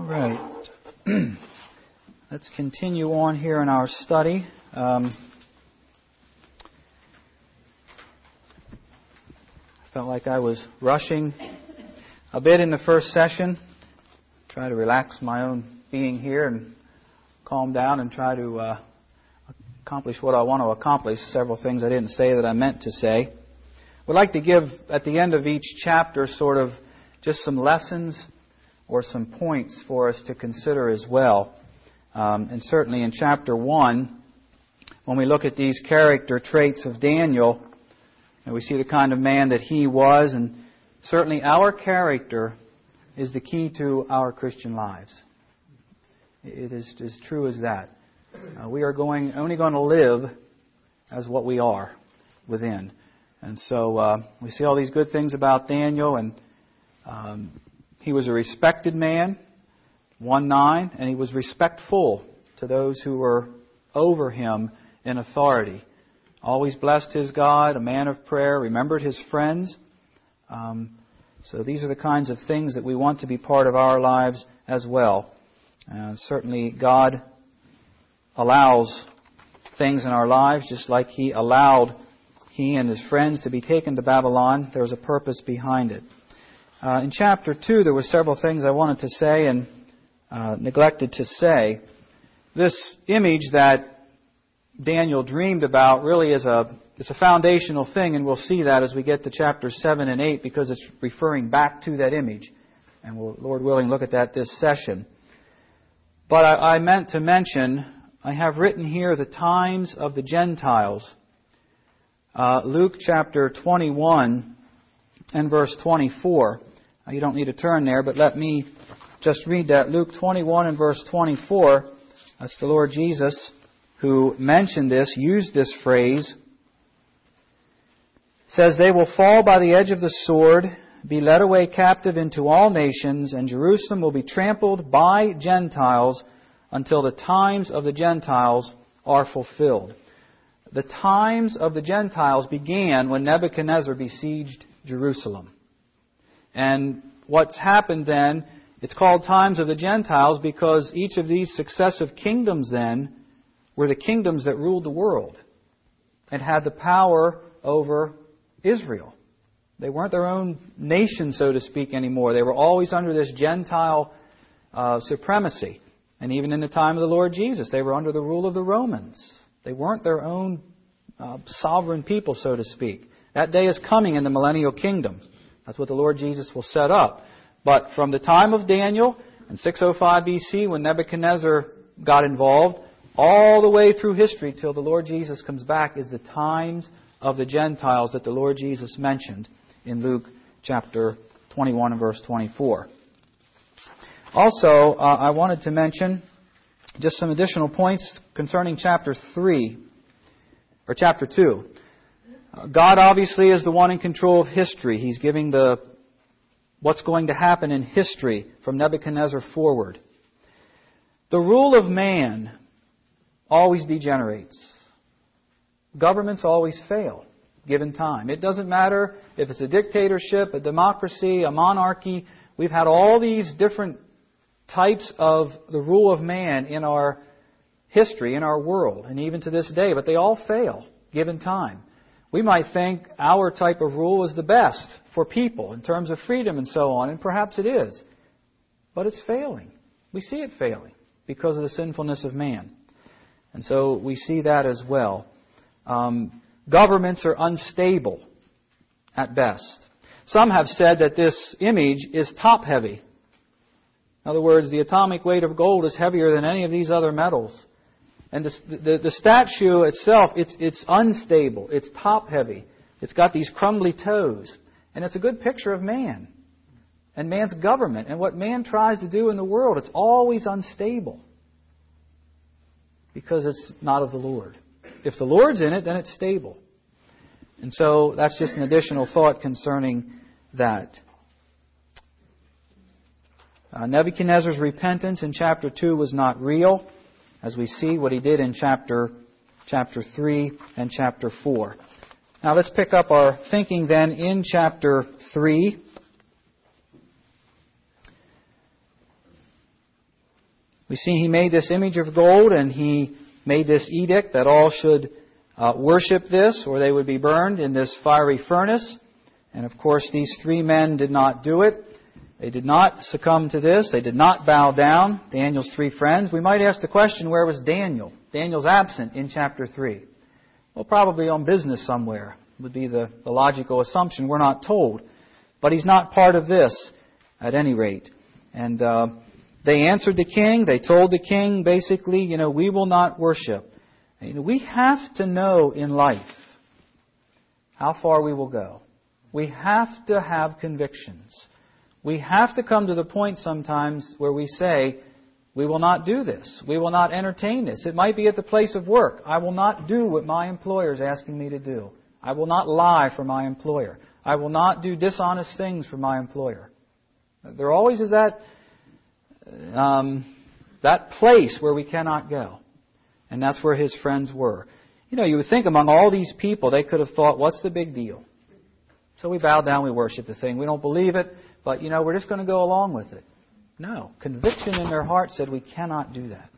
right. Let's continue on here in our study. I felt like I was rushing a bit in the first session. Try to relax my own being here and calm down and try to accomplish what I want to accomplish. Several things I didn't say that I meant to say. We'd like to give at the end of each chapter sort of just some lessons or some points for us to consider as well. And certainly in chapter 1, when we look at these character traits of Daniel, and we see the kind of man that he was, and certainly our character is the key to our Christian lives. It is as true as that. We are only going to live as what we are within. And so we see all these good things about Daniel, and he was a respected man, 1:9, and he was respectful to those who were over him in authority. Always blessed his God, a man of prayer, remembered his friends. So these are the kinds of things that we want to be part of our lives as well. Certainly God allows things in our lives, just like He allowed he and his friends to be taken to Babylon. There was a purpose behind it. In chapter 2, there were several things I wanted to say and neglected to say. This image that Daniel dreamed about really is it's a foundational thing, and we'll see that as we get to chapters 7 and 8 because it's referring back to that image. And we'll, Lord willing, look at that this session. But I meant to mention, I have written here the times of the Gentiles. Luke chapter 21 and verse 24. You don't need to turn there, but let me just read that. Luke 21 and verse 24. That's the Lord Jesus who mentioned this, used this phrase. It says, "They will fall by the edge of the sword, be led away captive into all nations, and Jerusalem will be trampled by Gentiles until the times of the Gentiles are fulfilled." The times of the Gentiles began when Nebuchadnezzar besieged Jerusalem. And what's happened then, it's called times of the Gentiles because each of these successive kingdoms then were the kingdoms that ruled the world and had the power over Israel. They weren't their own nation, so to speak, anymore. They were always under this Gentile supremacy. And even in the time of the Lord Jesus, they were under the rule of the Romans. They weren't their own sovereign people, so to speak. That day is coming in the millennial kingdom. That's what the Lord Jesus will set up. But from the time of Daniel in 605 BC, when Nebuchadnezzar got involved, all the way through history till the Lord Jesus comes back is the times of the Gentiles that the Lord Jesus mentioned in Luke chapter 21 and verse 24. Also, I wanted to mention just some additional points concerning chapter 3, or chapter 2. God obviously is the one in control of history. He's giving what's going to happen in history from Nebuchadnezzar forward. The rule of man always degenerates. Governments always fail, given time. It doesn't matter if it's a dictatorship, a democracy, a monarchy. We've had all these different types of the rule of man in our history, in our world, and even to this day, but they all fail, given time. We might think our type of rule is the best for people in terms of freedom and so on, and perhaps it is. But it's failing. We see it failing because of the sinfulness of man. And so we see that as well. Governments are unstable at best. Some have said that this image is top-heavy. In other words, the atomic weight of gold is heavier than any of these other metals. And the statue itself, it's unstable. It's top-heavy. It's got these crumbly toes. And it's a good picture of man and man's government. And what man tries to do in the world, it's always unstable because it's not of the Lord. If the Lord's in it, then it's stable. And so that's just an additional thought concerning that. Nebuchadnezzar's repentance in chapter 2 was not real, as we see what he did in chapter 3 and chapter 4. Now let's pick up our thinking then in chapter 3. We see he made this image of gold, and he made this edict that all should worship this, or they would be burned in this fiery furnace. And of course, these three men did not do it. They did not succumb to this. They did not bow down. Daniel's three friends. We might ask the question, where was Daniel? Daniel's absent in chapter 3. Well, probably on business somewhere would be the logical assumption. We're not told. But he's not part of this, at any rate. And they answered the king. They told the king, basically, we will not worship. We have to know in life how far we will go. We have to have convictions. We have to come to the point sometimes where we say, we will not do this. We will not entertain this. It might be at the place of work. I will not do what my employer is asking me to do. I will not lie for my employer. I will not do dishonest things for my employer. There always is that place where we cannot go. And that's where his friends were. You would think among all these people, they could have thought, what's the big deal? So we bow down, we worship the thing. We don't believe it, but, we're just going to go along with it. No. Conviction in their heart said we cannot do that.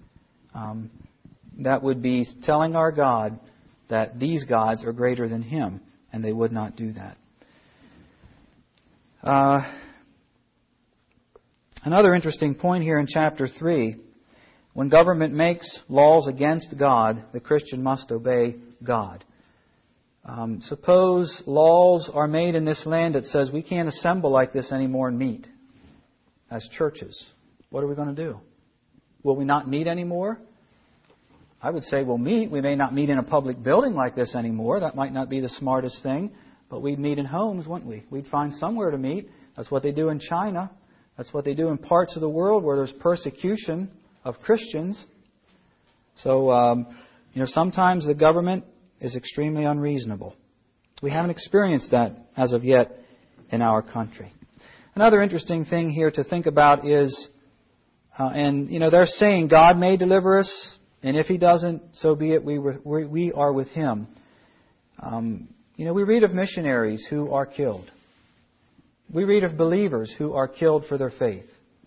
That would be telling our God that these gods are greater than Him, and they would not do that. Another interesting point here in chapter 3, when government makes laws against God, the Christian must obey God. Suppose laws are made in this land that says we can't assemble like this anymore and meet as churches. What are we going to do? Will we not meet anymore? I would say we'll meet. We may not meet in a public building like this anymore. That might not be the smartest thing. But we'd meet in homes, wouldn't we? We'd find somewhere to meet. That's what they do in China. That's what they do in parts of the world where there's persecution of Christians. So, sometimes the government is extremely unreasonable. We haven't experienced that as of yet in our country. Another interesting thing here to think about is, they're saying God may deliver us, and if He doesn't, so be it, we are with Him. We read of missionaries who are killed. We read of believers who are killed for their faith.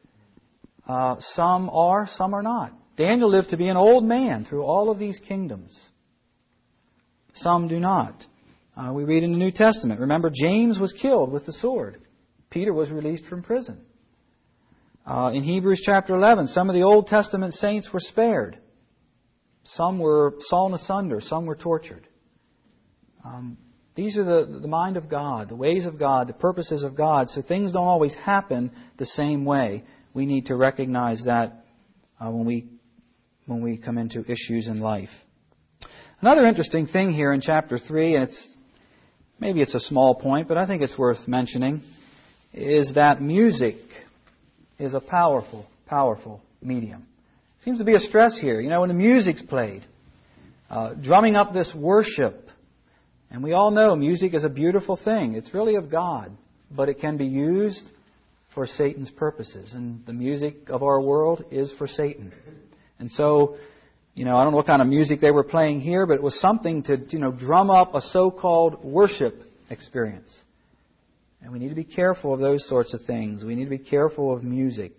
Some are, some are not. Daniel lived to be an old man through all of these kingdoms. Some do not. We read in the New Testament. Remember, James was killed with the sword. Peter was released from prison. In Hebrews chapter 11, some of the Old Testament saints were spared. Some were sawn asunder. Some were tortured. These are the mind of God, the ways of God, the purposes of God. So things don't always happen the same way. We need to recognize that when we come into issues in life. Another interesting thing here in chapter 3, and maybe it's a small point, but I think it's worth mentioning, is that music is a powerful, powerful medium. Seems to be a stress here. When the music's played, drumming up this worship. And we all know music is a beautiful thing. It's really of God, but it can be used for Satan's purposes. And the music of our world is for Satan. And so, I don't know what kind of music they were playing here, but it was something to, drum up a so-called worship experience. And we need to be careful of those sorts of things. We need to be careful of music.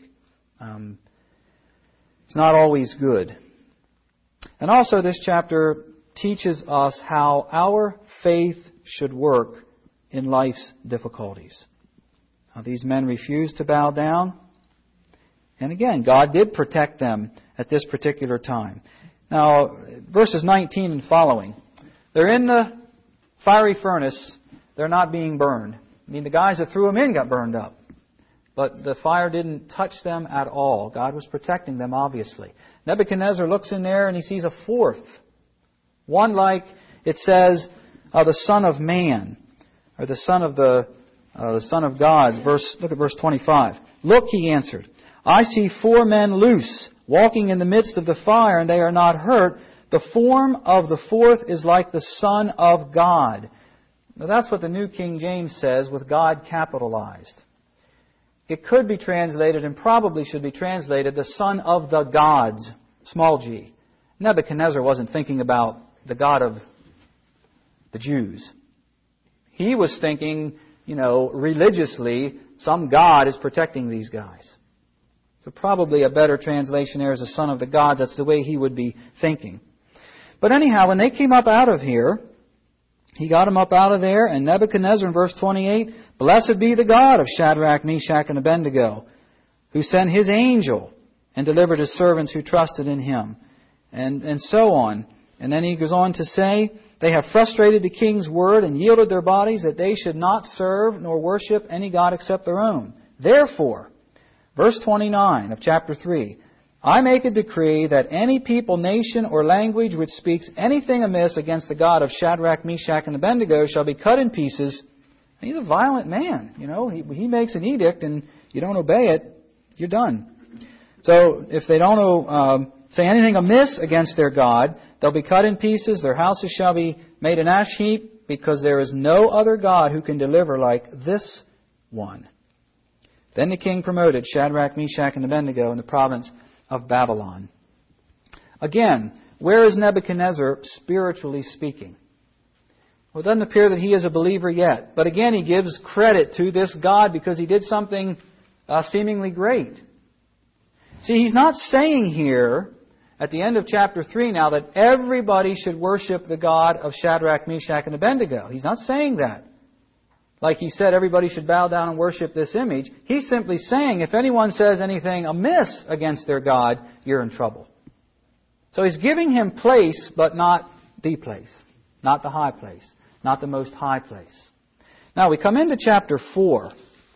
It's not always good. And also this chapter teaches us how our faith should work in life's difficulties. Now, these men refused to bow down. And again, God did protect them at this particular time. Now, verses 19 and following. They're in the fiery furnace. They're not being burned. The guys that threw them in got burned up. But the fire didn't touch them at all. God was protecting them, obviously. Nebuchadnezzar looks in there and he sees a fourth. One like, it says, the Son of Man, or the Son of God. Look at verse 25. Look, he answered, I see 4 men loose, walking in the midst of the fire, and they are not hurt. The form of the fourth is like the Son of God. Now that's what the New King James says, with God capitalized. It could be translated, and probably should be translated, the Son of the Gods, small g. Nebuchadnezzar wasn't thinking about the God of the Jews. He was thinking, religiously, some God is protecting these guys. So probably a better translation there is a son of the gods. That's the way he would be thinking. But anyhow, when they came up out of here, he got them up out of there, and Nebuchadnezzar in verse 28, "Blessed be the God of Shadrach, Meshach, and Abednego, who sent his angel and delivered his servants who trusted in him." And so on. And then he goes on to say, "They have frustrated the king's word and yielded their bodies that they should not serve nor worship any god except their own. Therefore," verse 29 of chapter 3, "I make a decree that any people, nation, or language which speaks anything amiss against the God of Shadrach, Meshach, and Abednego shall be cut in pieces." And he's a violent man. You know, he makes an edict and you don't obey it, you're done. So if they don't say anything amiss against their God, they'll be cut in pieces, their houses shall be made an ash heap, because there is no other God who can deliver like this one. Then the king promoted Shadrach, Meshach, and Abednego in the province of Babylon. Again, where is Nebuchadnezzar spiritually speaking? Well, it doesn't appear that he is a believer yet. But again, he gives credit to this God because he did something seemingly great. See, he's not saying here at the end of chapter 3 now that everybody should worship the God of Shadrach, Meshach, and Abednego. He's not saying that. Like he said, everybody should bow down and worship this image. He's simply saying if anyone says anything amiss against their God, you're in trouble. So he's giving him place, but not the place. Not the high place. Not the most high place. Now we come into chapter 4.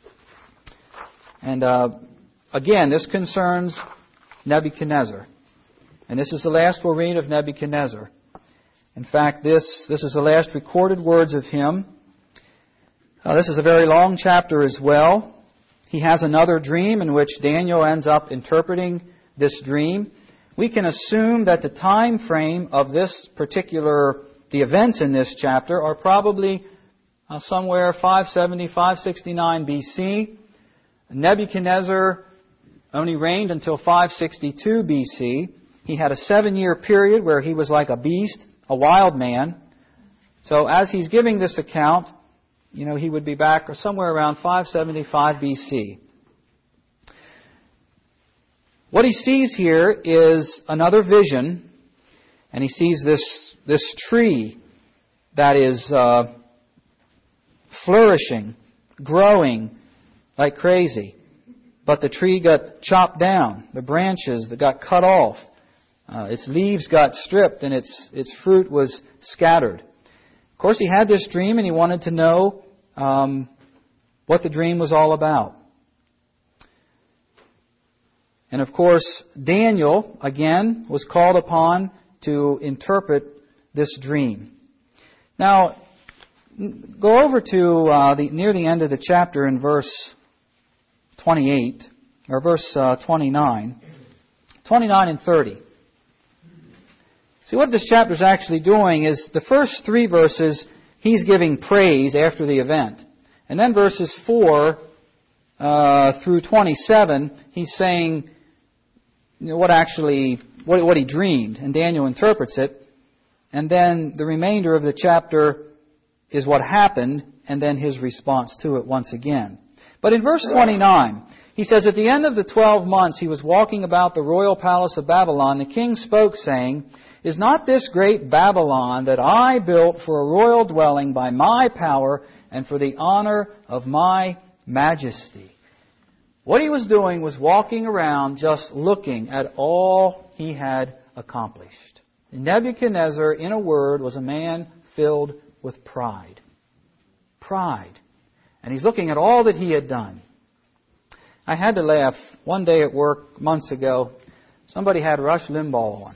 And again, this concerns Nebuchadnezzar. And this is the last we'll read of Nebuchadnezzar. In fact, this is the last recorded words of him. This is a very long chapter as well. He has another dream in which Daniel ends up interpreting this dream. We can assume that the time frame of this particular, the events in this chapter are probably somewhere 570, 569 BC. Nebuchadnezzar only reigned until 562 BC. He had a 7-year period where he was like a beast, a wild man. So as he's giving this account, he would be back somewhere around 575 BC. What he sees here is another vision, and he sees this tree that is flourishing, growing like crazy. But the tree got chopped down. The branches that got cut off. Its leaves got stripped, and its fruit was scattered. Of course, he had this dream, and he wanted to know what the dream was all about. And of course, Daniel, again, was called upon to interpret this dream. Now, go over to near the end of the chapter in verse 28, or verse 29. 29 and 30. See, what this chapter is actually doing is the first 3 verses, he's giving praise after the event. And then verses 4 through 27, he's saying what he dreamed. And Daniel interprets it. And then the remainder of the chapter is what happened, and then his response to it once again. But in verse 29, he says, "At the end of the 12 months he was walking about the royal palace of Babylon. The king spoke, saying, 'Is not this great Babylon that I built for a royal dwelling by my power and for the honor of my majesty?'" What he was doing was walking around just looking at all he had accomplished. Nebuchadnezzar, in a word, was a man filled with pride. Pride. And he's looking at all that he had done. I had to laugh. One day at work, months ago, somebody had Rush Limbaugh on.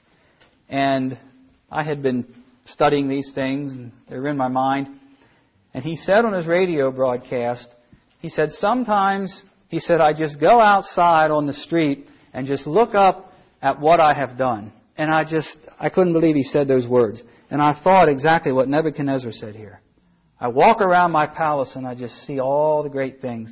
And I had been studying these things, and they were in my mind. And he said on his radio broadcast, he said, sometimes, he said, I just go outside on the street and just look up at what I have done. And I couldn't believe he said those words. And I thought exactly what Nebuchadnezzar said here. I walk around my palace and I just see all the great things.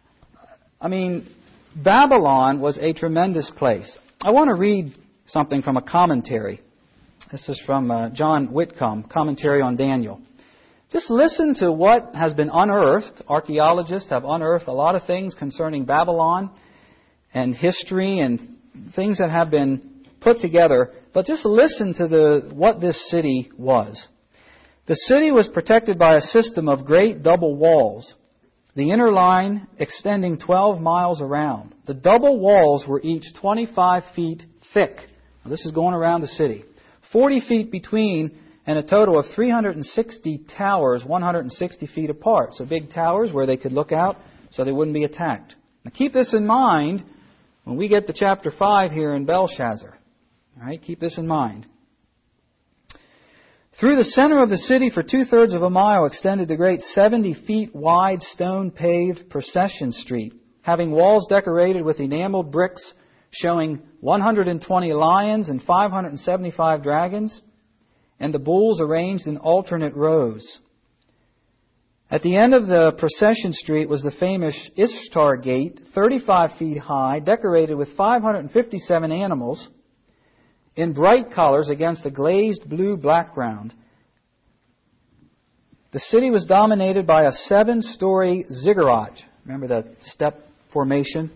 I mean, Babylon was a tremendous place. I want to read something from a commentary. This is from John Whitcomb, commentary on Daniel. Just listen to what has been unearthed. Archaeologists have unearthed a lot of things concerning Babylon. and history and things that have been put together, but just listen to what this city was. The city was protected by a system of great double walls, the inner line extending 12 miles around. The double walls were each 25 feet thick. Now, this is going around the city. 40 feet between, and a total of 360 towers 160 feet apart. So big towers where they could look out so they wouldn't be attacked. Now keep this in mind when we get to chapter 5 here in Belshazzar. All right, keep this in mind. Through the center of the city for 2/3 of a mile extended the great 70 feet wide stone-paved procession street, having walls decorated with enameled bricks showing 120 lions and 575 dragons, and the bulls arranged in alternate rows. At the end of the procession street was the famous Ishtar Gate, 35 feet high, decorated with 557 animals in bright colors against a glazed blue background. The city was dominated by a 7-story ziggurat. Remember that step formation?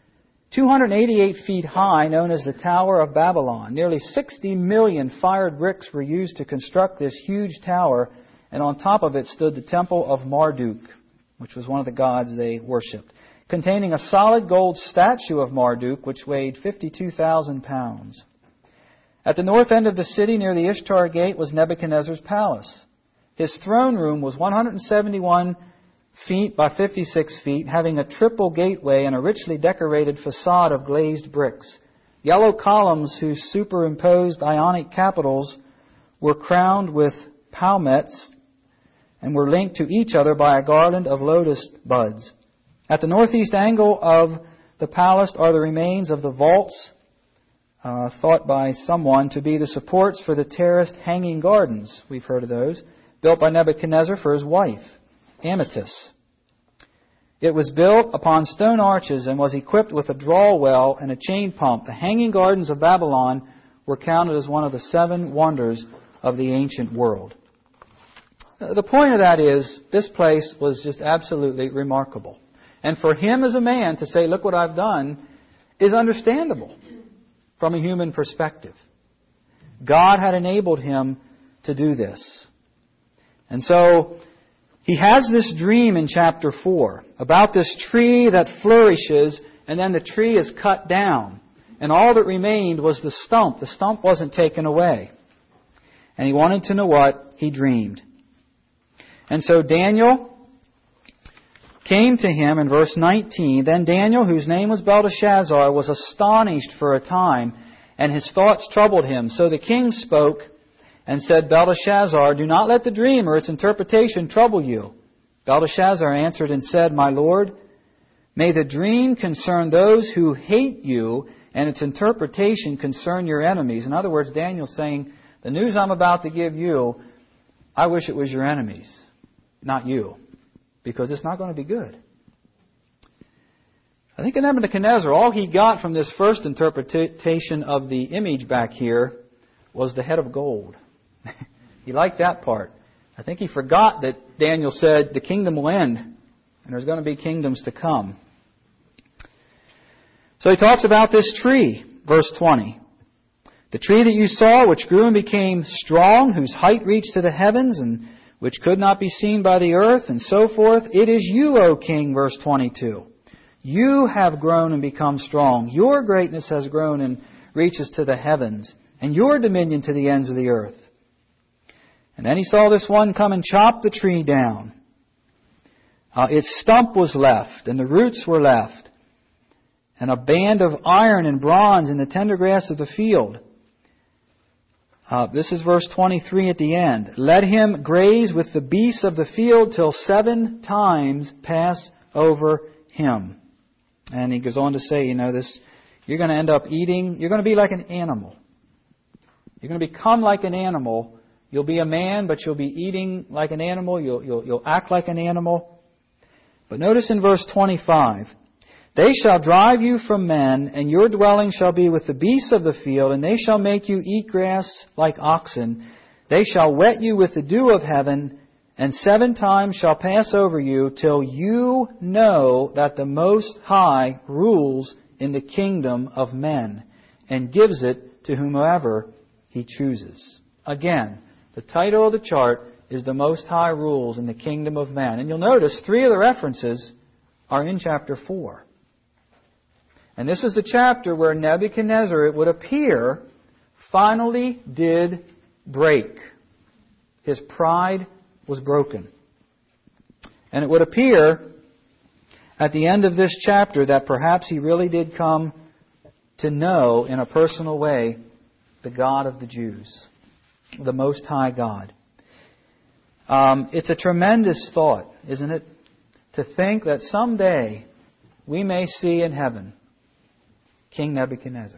288 feet high, known as the Tower of Babylon. Nearly 60 million fired bricks were used to construct this huge tower, and on top of it stood the temple of Marduk, which was one of the gods they worshipped, containing a solid gold statue of Marduk, which weighed 52,000 pounds. At the north end of the city, near the Ishtar Gate, was Nebuchadnezzar's palace. His throne room was 171 feet by 56 feet, having a triple gateway and a richly decorated facade of glazed bricks. Yellow columns whose superimposed Ionic capitals were crowned with palmettes and were linked to each other by a garland of lotus buds. At the northeast angle of the palace are the remains of the vaults, thought by someone to be the supports for the terraced hanging gardens. We've heard of those, built by Nebuchadnezzar for his wife, Amytis. It was built upon stone arches and was equipped with a draw well and a chain pump. The hanging gardens of Babylon were counted as one of the 7 wonders of the ancient world. The point of that is, this place was just absolutely remarkable. And for him as a man to say, look what I've done, is understandable from a human perspective. God had enabled him to do this. And so he has this dream in chapter 4 about this tree that flourishes, and then the tree is cut down. And all that remained was the stump. The stump wasn't taken away. And he wanted to know what he dreamed. And so Daniel came to him in verse 19. Then Daniel, whose name was Belteshazzar, was astonished for a time, and his thoughts troubled him. So the king spoke and said, Belteshazzar, do not let the dream or its interpretation trouble you. Belteshazzar answered and said, My lord, may the dream concern those who hate you, and its interpretation concern your enemies. In other words, Daniel's saying, the news I'm about to give you, I wish it was your enemies, not you, because it's not going to be good. I think in Nebuchadnezzar, all he got from this first interpretation of the image back here was the head of gold. He liked that part. I think he forgot that Daniel said the kingdom will end, and there's going to be kingdoms to come. So he talks about this tree, verse 20. The tree that you saw, which grew and became strong, whose height reached to the heavens, and which could not be seen by the earth, and so forth. It is you, O king, verse 22. You have grown and become strong. Your greatness has grown and reaches to the heavens, and your dominion to the ends of the earth. And then he saw this one come and chop the tree down. Its stump was left, and the roots were left, and a band of iron and bronze in the tender grass of the field. This is verse 23 at the end. Let him graze with the beasts of the field till 7 times pass over him. And he goes on to say, this, you're going to end up eating, you're going to be like an animal. You're going to become like an animal. You'll be a man, but you'll be eating like an animal. You'll act like an animal. But notice in verse 25, they shall drive you from men, and your dwelling shall be with the beasts of the field, and they shall make you eat grass like oxen. They shall wet you with the dew of heaven, and 7 times shall pass over you, till you know that the Most High rules in the kingdom of men and gives it to whomever He chooses. Again, the title of the chart is The Most High Rules in the Kingdom of Man. And you'll notice 3 of the references are in chapter 4. And this is the chapter where Nebuchadnezzar, it would appear, finally did break. His pride was broken. And it would appear at the end of this chapter that perhaps he really did come to know in a personal way the God of the Jews, the Most High God. It's a tremendous thought, isn't it? To think that someday we may see in heaven King Nebuchadnezzar.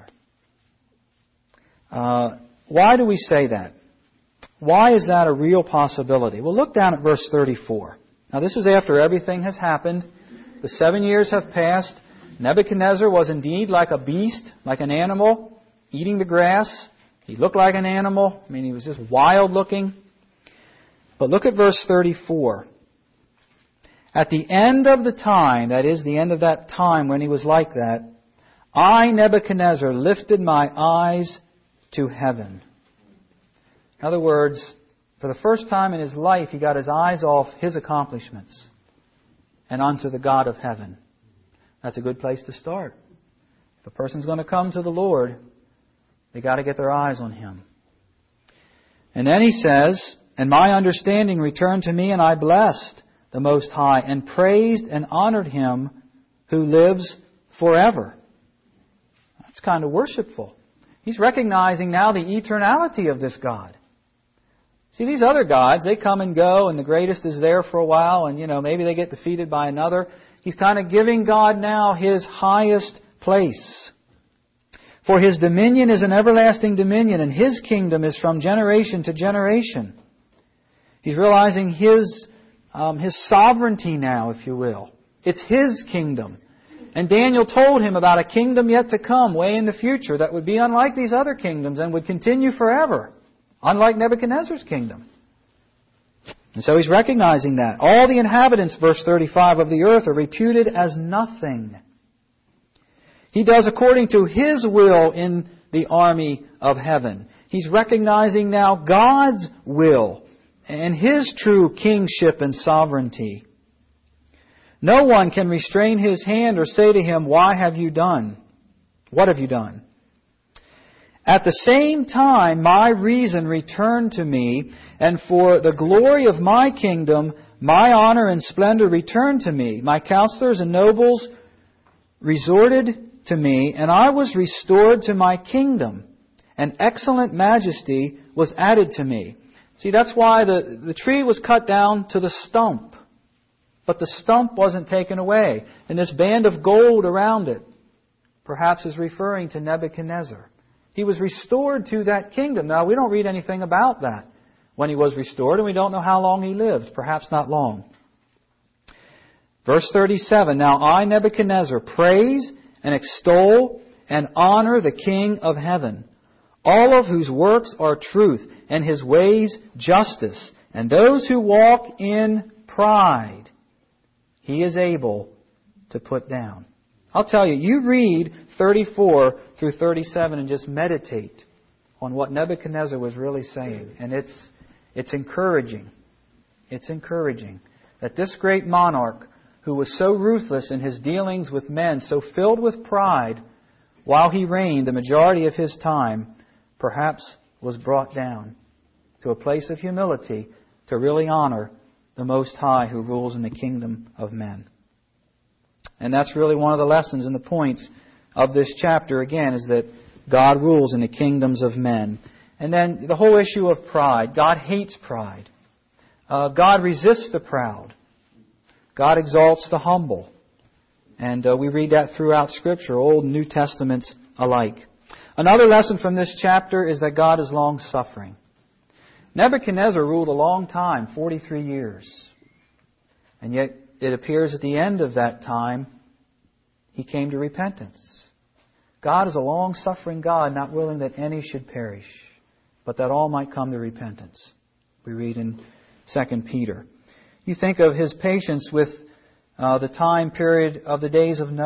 Why do we say that? Why is that a real possibility? Well, look down at verse 34. Now, this is after everything has happened. The 7 years have passed. Nebuchadnezzar was indeed like a beast, like an animal, eating the grass. He looked like an animal. I mean, he was just wild looking. But look at verse 34. At the end of the time, that is, the end of that time when he was like that, I, Nebuchadnezzar, lifted my eyes to heaven. In other words, for the first time in his life, he got his eyes off his accomplishments and onto the God of heaven. That's a good place to start. If a person's going to come to the Lord, they got to get their eyes on Him. And then he says, and my understanding returned to me, and I blessed the Most High, and praised and honored Him who lives forever. That's kind of worshipful. He's recognizing now the eternality of this God. See, these other gods, they come and go, and the greatest is there for a while, and, maybe they get defeated by another. He's kind of giving God now His highest place. For His dominion is an everlasting dominion, and His kingdom is from generation to generation. He's realizing His sovereignty now, if you will. It's His kingdom. And Daniel told him about a kingdom yet to come, way in the future, that would be unlike these other kingdoms and would continue forever. Unlike Nebuchadnezzar's kingdom. And so he's recognizing that. All the inhabitants, verse 35, of the earth are reputed as nothing. He does according to His will in the army of heaven. He's recognizing now God's will and His true kingship and sovereignty. No one can restrain His hand or say to Him, why have you done? What have you done? At the same time, my reason returned to me, and for the glory of my kingdom, my honor and splendor returned to me. My counselors and nobles resorted to me, and I was restored to my kingdom. And excellent majesty was added to me. See, that's why the tree was cut down to the stump. But the stump wasn't taken away. And this band of gold around it perhaps is referring to Nebuchadnezzar. He was restored to that kingdom. Now, we don't read anything about that when he was restored, and we don't know how long he lived. Perhaps not long. Verse 37, now I, Nebuchadnezzar, praise and extol and honor the King of heaven, all of whose works are truth, and His ways justice, and those who walk in pride He is able to put down. I'll tell you, you read 34 through 37 and just meditate on what Nebuchadnezzar was really saying. And it's encouraging. It's encouraging that this great monarch, who was so ruthless in his dealings with men, so filled with pride, while he reigned the majority of his time, perhaps was brought down to a place of humility to really honor the Most High who rules in the kingdom of men. And that's really one of the lessons and the points of this chapter, again, is that God rules in the kingdoms of men. And then the whole issue of pride. God hates pride. God resists the proud. God exalts the humble. And we read that throughout Scripture, Old and New Testaments alike. Another lesson from this chapter is that God is long-suffering. Nebuchadnezzar ruled a long time, 43 years. And yet it appears at the end of that time, he came to repentance. God is a long-suffering God, not willing that any should perish, but that all might come to repentance. We read in 2 Peter. You think of His patience with the time period of the days of Noah.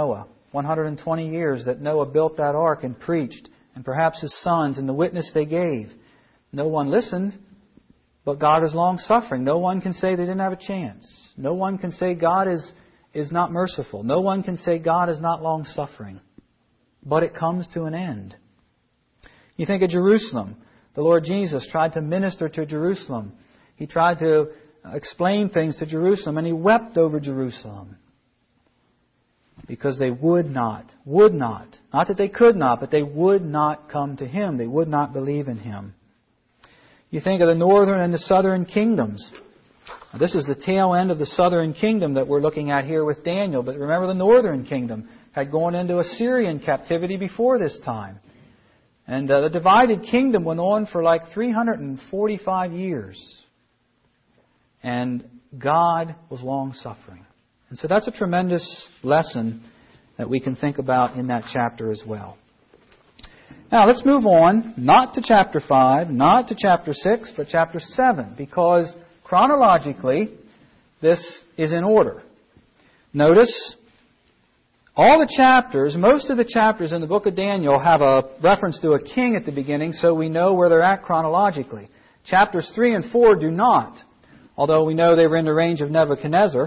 120 years that Noah built that ark and preached, and perhaps his sons and the witness they gave. No one listened, but God is long-suffering. No one can say they didn't have a chance. No one can say God is not merciful. No one can say God is not long-suffering. But it comes to an end. You think of Jerusalem. The Lord Jesus tried to minister to Jerusalem. He tried to explain things to Jerusalem, and He wept over Jerusalem. Because they would not. Not that they could not, but they would not come to Him. They would not believe in Him. You think of the northern and the southern kingdoms. Now, this is the tail end of the southern kingdom that we're looking at here with Daniel. But remember, the northern kingdom had gone into Assyrian captivity before this time. And the divided kingdom went on for like 345 years. And God was long-suffering. And so that's a tremendous lesson that we can think about in that chapter as well. Now let's move on, not to chapter 5, not to chapter 6, but chapter 7, because chronologically this is in order. Notice all the chapters, most of the chapters in the book of Daniel have a reference to a king at the beginning, so we know where they're at chronologically. Chapters 3 and 4 do not, although we know they were in the reign of Nebuchadnezzar.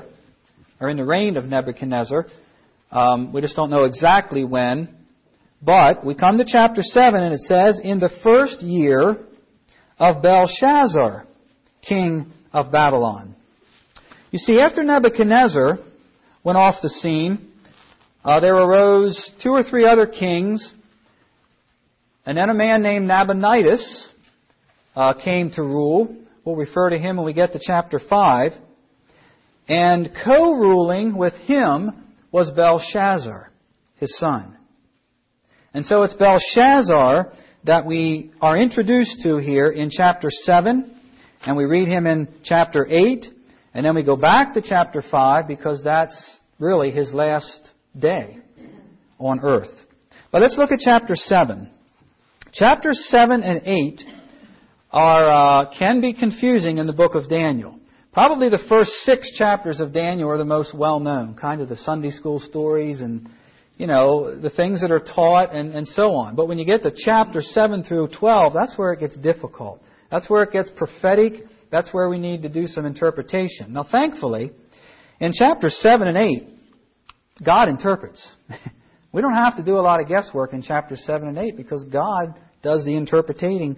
We just don't know exactly when. But we come to chapter 7 and it says, in the first year of Belshazzar, king of Babylon. You see, after Nebuchadnezzar went off the scene, there arose 2 or 3 other kings, and then a man named Nabonidus came to rule. We'll refer to him when we get to chapter 5. And co-ruling with him was Belshazzar, his son. And so it's Belshazzar that we are introduced to here in chapter 7, and we read him in chapter 8, and then we go back to chapter 5 because that's really his last day on earth. But let's look at chapter 7. Chapters 7 and 8 can be confusing in the book of Daniel. Probably the first 6 chapters of Daniel are the most well-known, kind of the Sunday school stories and, the things that are taught and so on. But when you get to chapter 7 through 12, that's where it gets difficult. That's where it gets prophetic. That's where we need to do some interpretation. Now, thankfully, in chapters 7 and 8, God interprets. We don't have to do a lot of guesswork in chapters 7 and 8 because God does the interpreting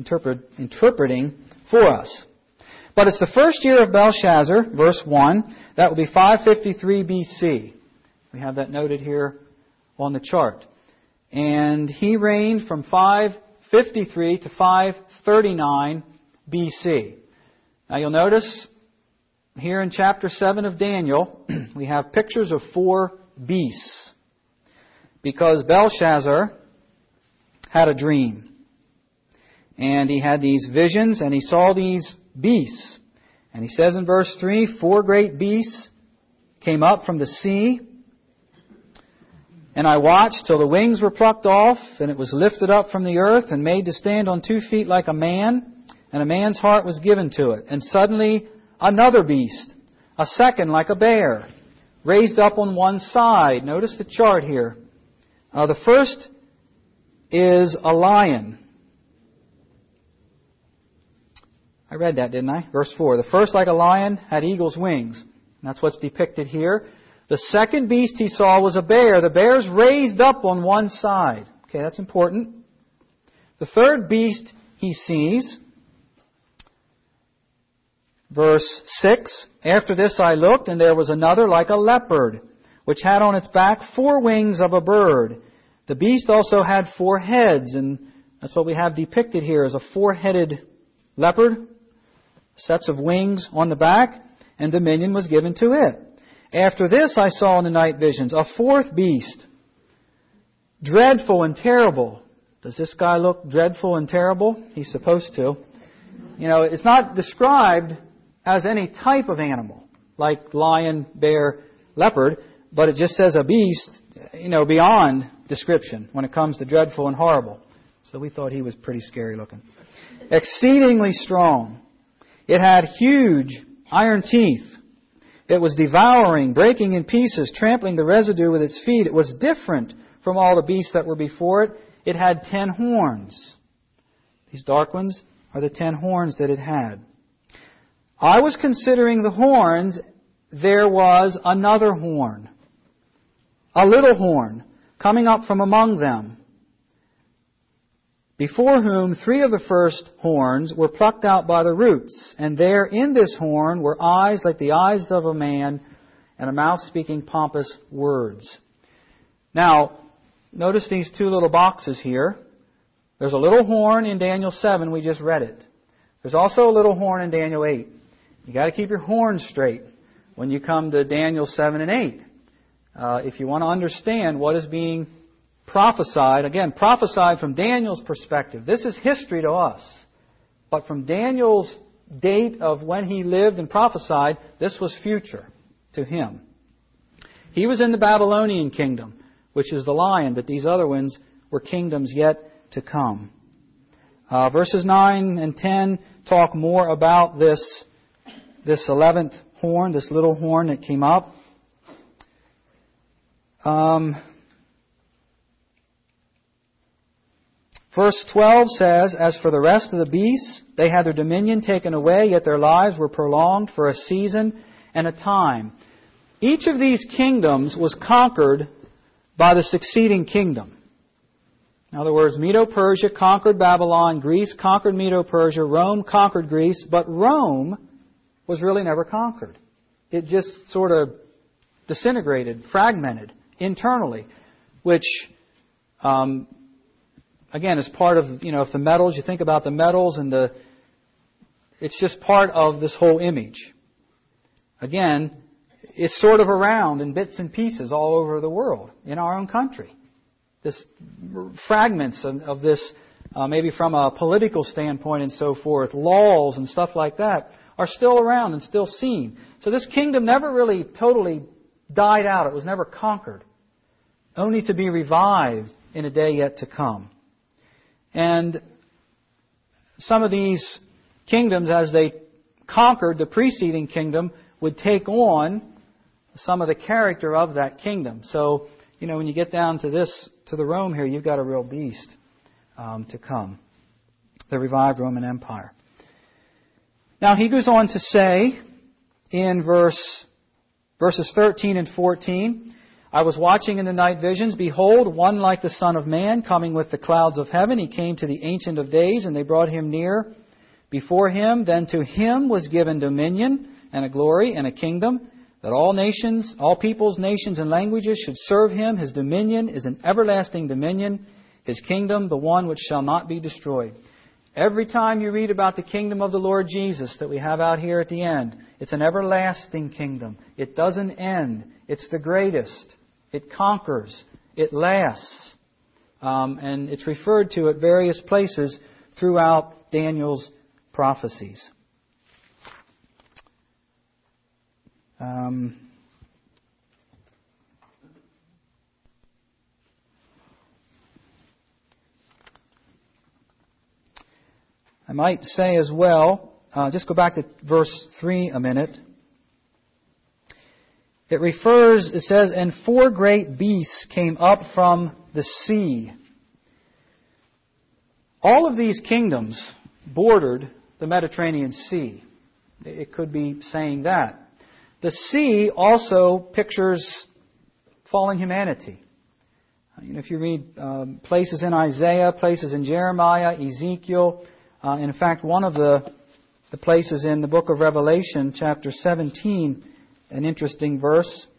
for us. But it's the first year of Belshazzar, verse 1. That will be 553 BC. We have that noted here on the chart. And he reigned from 553 to 539 BC. Now you'll notice here in chapter 7 of Daniel, we have pictures of 4 beasts. Because Belshazzar had a dream. And he had these visions and he saw these beasts. And he says in verse 3, 4 great beasts came up from the sea. And I watched till the wings were plucked off, and it was lifted up from the earth and made to stand on 2 feet like a man, and a man's heart was given to it. And suddenly another beast, a second like a bear, raised up on one side. Notice the chart here. The first is a lion. I read that, didn't I? Verse 4. The first, like a lion, had eagle's wings. That's what's depicted here. The second beast he saw was a bear. The bear's raised up on one side. Okay, that's important. The third beast he sees, verse 6, after this I looked, and there was another like a leopard, which had on its back 4 wings of a bird. The beast also had 4 heads, and that's what we have depicted here as a 4-headed leopard, sets of wings on the back, and dominion was given to it. After this I saw in the night visions a 4th beast, dreadful and terrible. Does this guy look dreadful and terrible? He's supposed to. It's not described as any type of animal, like lion, bear, leopard, but it just says a beast, beyond description when it comes to dreadful and horrible. So we thought he was pretty scary looking. Exceedingly strong. It had huge iron teeth, It was devouring, breaking in pieces, trampling the residue with its feet. It was different from all the beasts that were before it. It had 10 horns. These dark ones are the 10 horns that it had. I was considering the horns. There was another horn, a little horn, coming up from among them, before whom 3 of the first horns were plucked out by the roots. And there in this horn were eyes like the eyes of a man, and a mouth speaking pompous words. Now, notice these 2 little boxes here. There's a little horn in Daniel 7, we just read it. There's also a little horn in Daniel 8. You got to keep your horns straight when you come to Daniel 7 and 8. If you want to understand what is being prophesied, again, prophesied from Daniel's perspective. This is history to us. But from Daniel's date of when he lived and prophesied, this was future to him. He was in the Babylonian kingdom, which is the lion, but these other ones were kingdoms yet to come. Verses 9 and 10 talk more about this 11th horn, this little horn that came up. Verse 12 says, "As for the rest of the beasts, they had their dominion taken away, yet their lives were prolonged for a season and a time." Each of these kingdoms was conquered by the succeeding kingdom. In other words, Medo-Persia conquered Babylon, Greece conquered Medo-Persia, Rome conquered Greece, but Rome was really never conquered. It just sort of disintegrated, fragmented internally, which, again, is part of, if the metals, you think about the metals and it's just part of this whole image. Again, it's sort of around in bits and pieces all over the world, in our own country. This fragments of this, maybe from a political standpoint and so forth, laws and stuff like that, are still around and still seen. So this kingdom never really totally died out. It was never conquered, only to be revived in a day yet to come. And some of these kingdoms, as they conquered the preceding kingdom, would take on some of the character of that kingdom. So, when you get down to the Rome here, you've got a real beast to come. The revived Roman Empire. Now, he goes on to say in verses 13 and 14, "I was watching in the night visions. Behold, one like the Son of Man coming with the clouds of heaven. He came to the Ancient of Days, and they brought him near before him. Then to him was given dominion and a glory and a kingdom, that all nations, all peoples, nations, and languages should serve him. His dominion is an everlasting dominion, his kingdom the one which shall not be destroyed." Every time you read about the kingdom of the Lord Jesus that we have out here at the end, it's an everlasting kingdom. It doesn't end. It's the greatest. It conquers. It lasts. And it's referred to at various places throughout Daniel's prophecies. I might say as well, just go back to verse 3 a minute. It says, "And 4 great beasts came up from the sea." All of these kingdoms bordered the Mediterranean Sea. It could be saying that. The sea also pictures fallen humanity. If you read places in Isaiah, places in Jeremiah, Ezekiel, in fact, one of the places in the book of Revelation, chapter 17, an interesting verse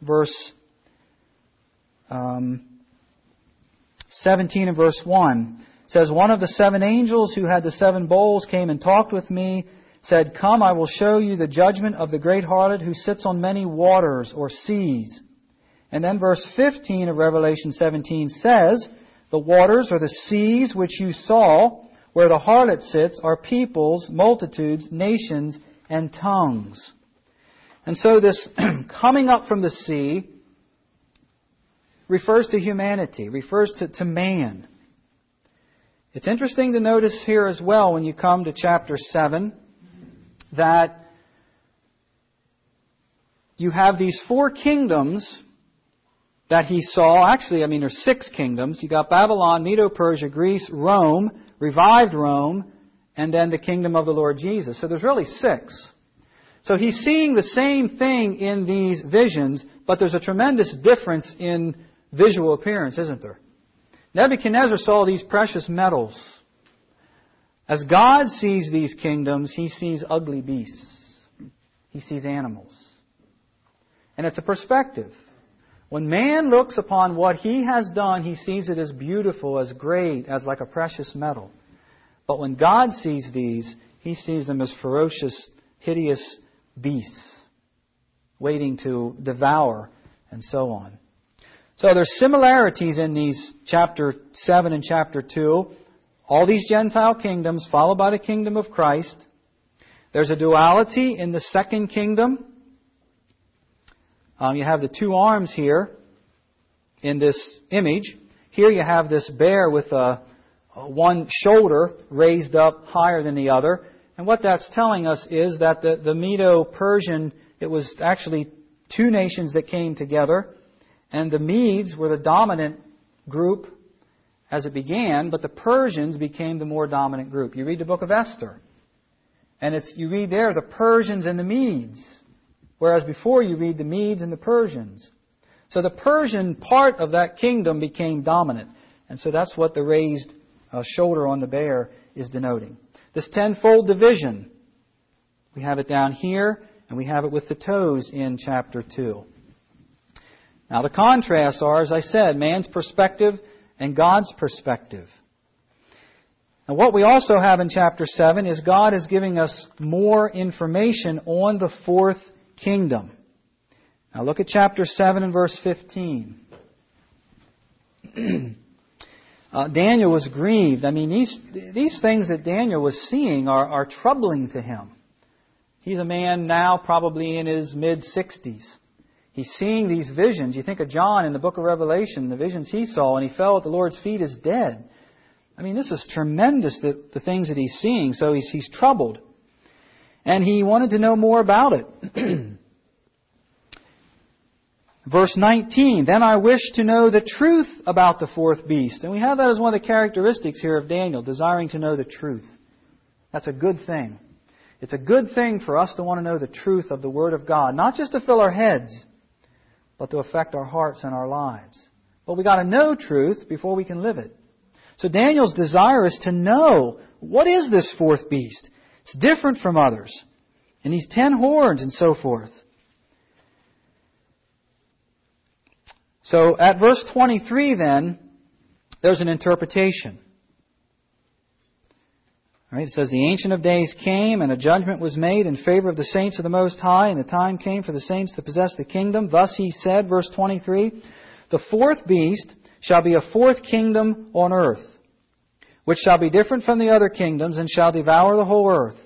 17 and verse 1, says, "One of the 7 angels who had the 7 bowls came and talked with me, said, 'Come, I will show you the judgment of the great harlot who sits on many waters,'" or seas. And then verse 15 of Revelation 17 says, "The waters or the seas which you saw, where the harlot sits, are peoples, multitudes, nations, and tongues." And so this coming up from the sea refers to humanity, refers to man. It's interesting to notice here as well when you come to chapter 7 that you have these 4 kingdoms that he saw. Actually, there's 6 kingdoms. You got Babylon, Medo-Persia, Greece, Rome, revived Rome, and then the kingdom of the Lord Jesus. So there's really 6. So he's seeing the same thing in these visions, but there's a tremendous difference in visual appearance, isn't there? Nebuchadnezzar saw these precious metals. As God sees these kingdoms, he sees ugly beasts. He sees animals. And it's a perspective. When man looks upon what he has done, he sees it as beautiful, as great, as like a precious metal. But when God sees these, he sees them as ferocious, hideous beasts, waiting to devour, and so on. So there's similarities in these chapter 7 and chapter 2. All these Gentile kingdoms followed by the kingdom of Christ. There's a duality in the second kingdom. You have the 2 arms here in this image. Here you have this bear with one shoulder raised up higher than the other. And what that's telling us is that the Medo-Persian, it was actually 2 nations that came together. And the Medes were the dominant group as it began, but the Persians became the more dominant group. You read the book of Esther, and you read there the Persians and the Medes, whereas before you read the Medes and the Persians. So the Persian part of that kingdom became dominant, and so that's what the raised shoulder on the bear is denoting. This 10-fold division, we have it down here, and we have it with the toes in chapter 2. Now the contrasts are, as I said, man's perspective and God's perspective. And what we also have in chapter 7 is God is giving us more information on the 4th kingdom. Now look at chapter 7 and verse 15. Daniel was grieved. These things that Daniel was seeing are troubling to him. He's a man now probably in his mid-60s. He's seeing these visions. You think of John in the book of Revelation, the visions he saw, and he fell at the Lord's feet as dead. This is tremendous, the things that he's seeing. So he's troubled. And he wanted to know more about it. Verse 19, then I wish to know the truth about the 4th beast. And we have that as one of the characteristics here of Daniel, desiring to know the truth. That's a good thing. It's a good thing for us to want to know the truth of the Word of God. Not just to fill our heads, but to affect our hearts and our lives. But we've got to know truth before we can live it. So Daniel's desire is to know, what is this 4th beast? It's different from others. And these 10 horns and so forth. So at verse 23 then, there's an interpretation. All right, it says, the Ancient of Days came, and a judgment was made in favor of the saints of the Most High, and the time came for the saints to possess the kingdom. Thus he said, verse 23, the 4th beast shall be a 4th kingdom on earth, which shall be different from the other kingdoms, and shall devour the whole earth.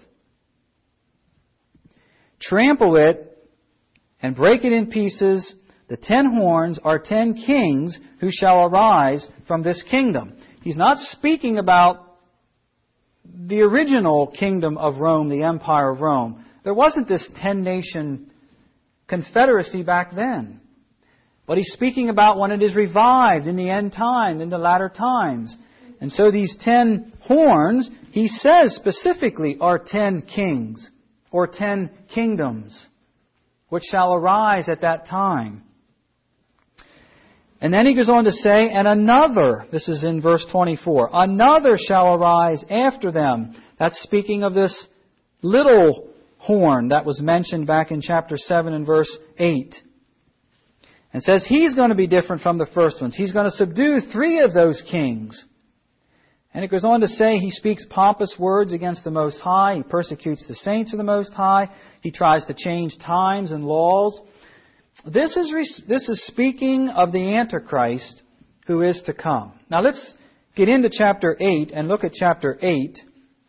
Trample it, and break it in pieces. The 10 horns are 10 kings who shall arise from this kingdom. He's not speaking about the original kingdom of Rome, the Empire of Rome. There wasn't this 10-nation confederacy back then. But he's speaking about when it is revived in the end time, in the latter times. And so these 10 horns, he says specifically, are 10 kings or 10 kingdoms which shall arise at that time. And then he goes on to say, and another, this is in verse 24, another shall arise after them. That's speaking of this little horn that was mentioned back in chapter 7 and verse 8. And says he's going to be different from the first ones. He's going to subdue 3 of those kings. And it goes on to say he speaks pompous words against the Most High. He persecutes the saints of the Most High. He tries to change times and laws. This is speaking of the Antichrist who is to come. Now let's get into chapter 8 and look at chapter 8.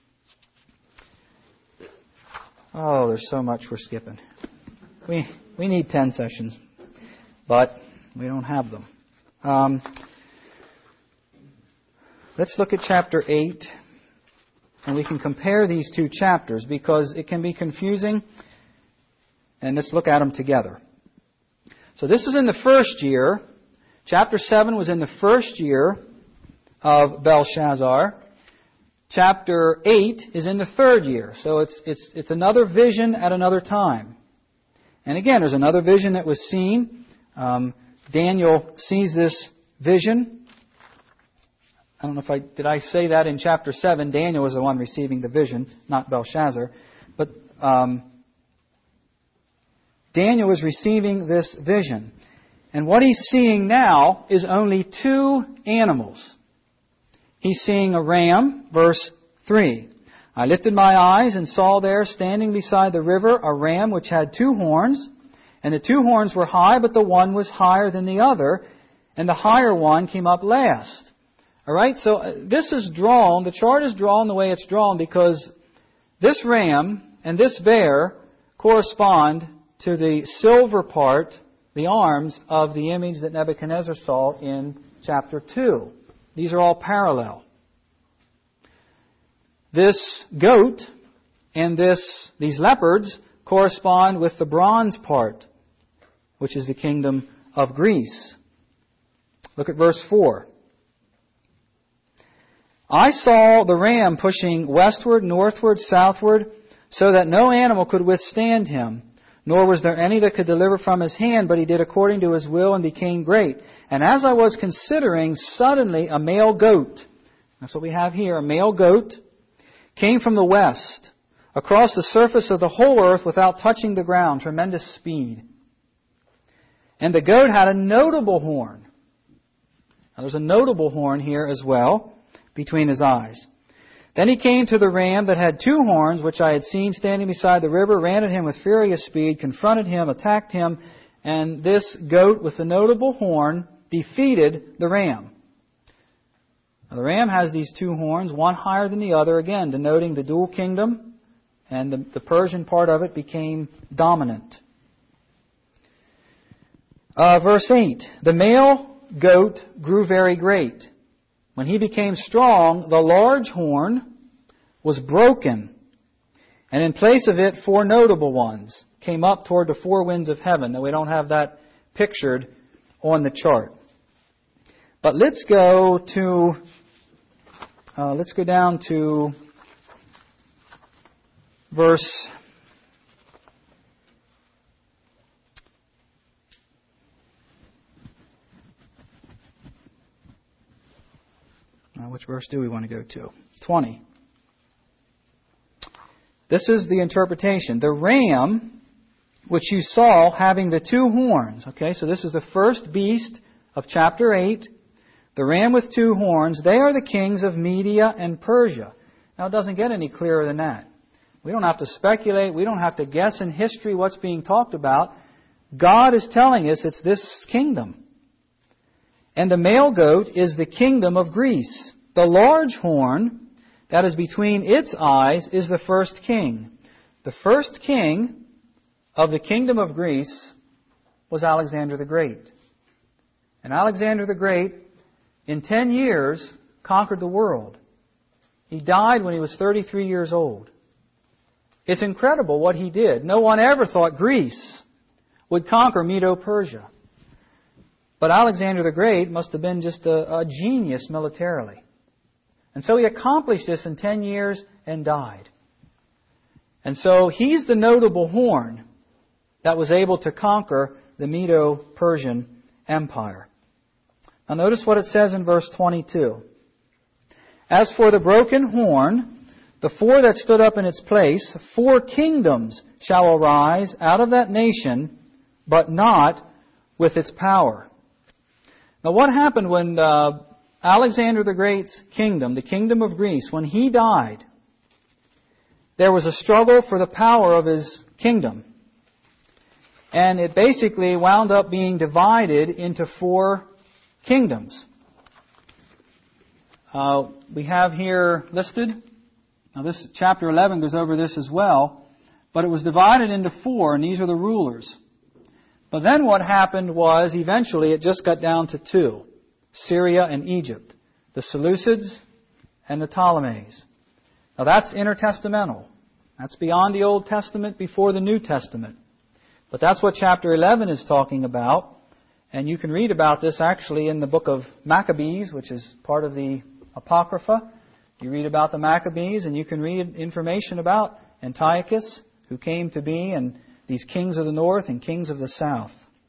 Oh, there's so much we're skipping. We need 10 sessions, but we don't have them. Let's look at chapter 8, and we can compare these 2 chapters because it can be confusing, and let's look at them together. So this is in the first year. Chapter 7 was in the first year of Belshazzar. Chapter 8 is in the third year. So it's another vision at another time. And again, there's another vision that was seen. Daniel sees this vision. I don't know if did I say that in chapter 7? Daniel was the one receiving the vision, not Belshazzar. But Daniel is receiving this vision. And what he's seeing now is only two animals. He's seeing a ram, verse 3. I lifted my eyes and saw there, standing beside the river, a ram which had two horns. And the two horns were high, but the one was higher than the other. And the higher one came up last. All right, so this is drawn, the chart is drawn the way it's drawn because this ram and this bear correspond to the silver part, the arms of the image that Nebuchadnezzar saw in chapter 2. These are all parallel. This goat and these leopards correspond with the bronze part, which is the kingdom of Greece. Look at verse 4. I saw the ram pushing westward, northward, southward, so that no animal could withstand him, nor was there any that could deliver from his hand, but he did according to his will and became great. And as I was considering, suddenly a male goat, that's what we have here, a male goat, came from the west, across the surface of the whole earth without touching the ground, tremendous speed. And the goat had a notable horn. Now there's a notable horn here as well, between his eyes. Then he came to the ram that had two horns, which I had seen standing beside the river, ran at him with furious speed, confronted him, attacked him, and this goat with the notable horn defeated the ram. Now, the ram has these two horns, one higher than the other, again denoting the dual kingdom, and the Persian part of it became dominant. Verse 8, the male goat grew very great. When he became strong, the large horn was broken, and in place of it, four notable ones came up toward the four winds of heaven. Now, we don't have that pictured on the chart. But let's go down to verse 20. This is the interpretation. The ram, which you saw having the two horns. Okay, so this is the first beast of chapter 8. The ram with two horns, they are the kings of Media and Persia. Now, it doesn't get any clearer than that. We don't have to speculate. We don't have to guess in history what's being talked about. God is telling us it's this kingdom. And the male goat is the kingdom of Greece. The large horn that is between its eyes is the first king. The first king of the kingdom of Greece was Alexander the Great. And Alexander the Great, in 10 years, conquered the world. He died when he was 33 years old. It's incredible what he did. No one ever thought Greece would conquer Medo-Persia. But Alexander the Great must have been just a genius militarily. And so he accomplished this in 10 years and died. And so he's the notable horn that was able to conquer the Medo-Persian Empire. Now notice what it says in verse 22. As for the broken horn, the four that stood up in its place, 4 kingdoms shall arise out of that nation, but not with its power. Now what happened when Alexander the Great's kingdom, the kingdom of Greece, when he died, there was a struggle for the power of his kingdom. And it basically wound up being divided into 4 kingdoms. We have here listed, now this chapter 11 goes over this as well, but it was divided into 4, and these are the rulers. But then what happened was, eventually, it just got down to 2. Syria and Egypt. The Seleucids and the Ptolemies. Now that's intertestamental. That's beyond the Old Testament, before the New Testament. But that's what chapter 11 is talking about. And you can read about this actually in the book of Maccabees, which is part of the Apocrypha. You read about the Maccabees, and you can read information about Antiochus, who came to be, and these kings of the north and kings of the south.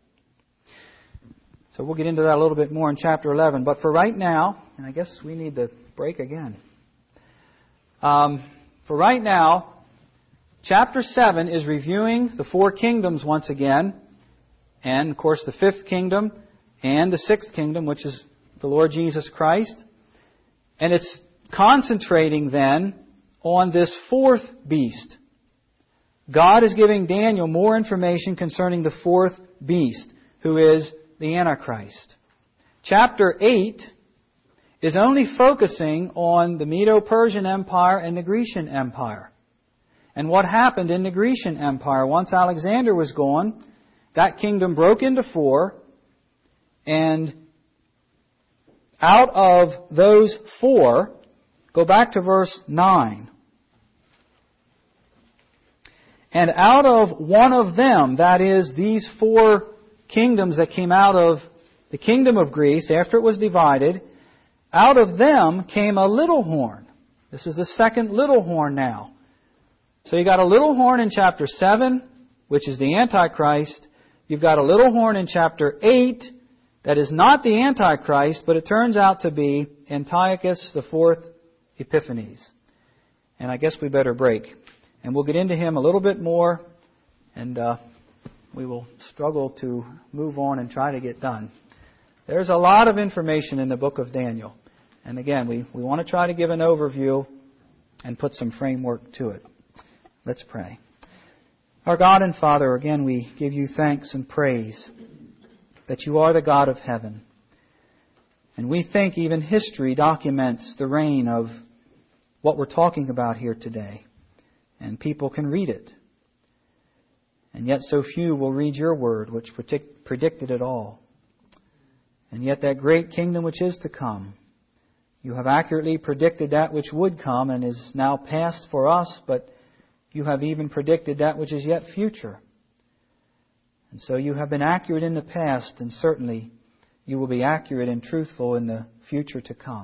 So we'll get into that a little bit more in chapter 11. But for right now, and I guess we need to break again. For right now, chapter 7 is reviewing the four kingdoms once again. And, of course, the fifth kingdom and the sixth kingdom, which is the Lord Jesus Christ. And it's concentrating then on this fourth beast. God is giving Daniel more information concerning the fourth beast, who is the Antichrist. Chapter 8 is only focusing on the Medo-Persian Empire and the Grecian Empire. And what happened in the Grecian Empire. Once Alexander was gone, that kingdom broke into four, and out of those four, go back to verse 9. And out of one of them, that is, these four kingdoms that came out of the kingdom of Greece after it was divided, out of them came a little horn. This is the second little horn now. So you got a little horn in chapter 7, which is the Antichrist. You've got a little horn in chapter 8 that is not the Antichrist, but it turns out to be Antiochus the fourth Epiphanes. And I guess we better break. And we'll get into him a little bit more, and we will struggle to move on and try to get done. There's a lot of information in the book of Daniel. And again, we want to try to give an overview and put some framework to it. Let's pray. Our God and Father, again we give you thanks and praise that you are the God of heaven. And we think even history documents the reign of what we're talking about here today. And people can read it. And yet so few will read your word, which predicted it all. And yet that great kingdom which is to come, you have accurately predicted that which would come and is now past for us, but you have even predicted that which is yet future. And so you have been accurate in the past, and certainly you will be accurate and truthful in the future to come.